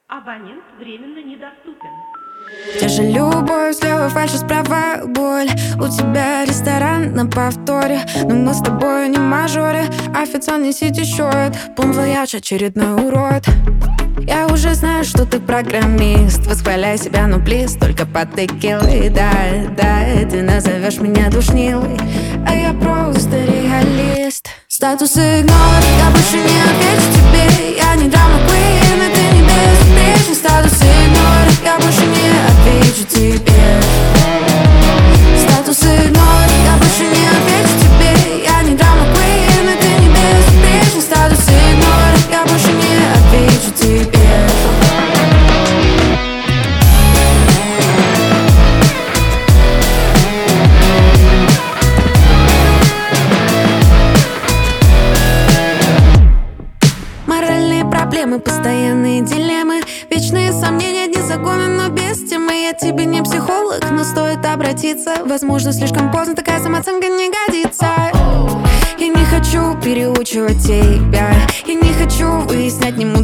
Абонент временно недоступен. Те же любовь, слева фальшь, справа боль. У тебя ресторан на повторе, но мы с тобой не мажоре. Официант, несите счет, бум-вояж, очередной урод. Я уже знаю, что ты программист. Восхваляй себя, ну плиз, только под текилой. Да, ты назовешь меня душнилой, а я просто реалист. Статус игнор, я больше не отвечу тебе. Я не драма queen, и ты не безупречен. Статус игнор, я больше не отвечу тебе. Статус игнор, я больше не отвечу тебе. Я не драма queen, и ты не безупречен. Статус игнор, я больше не отвечу тебе. Моральные проблемы, постоянные дилеммы, вечные сомнения, дни закона, но без темы. Я тебе не психолог, но стоит обратиться. Возможно, слишком поздно, такая самооценка не годится. Я не хочу переучивать тебя, я не хочу выяснять, не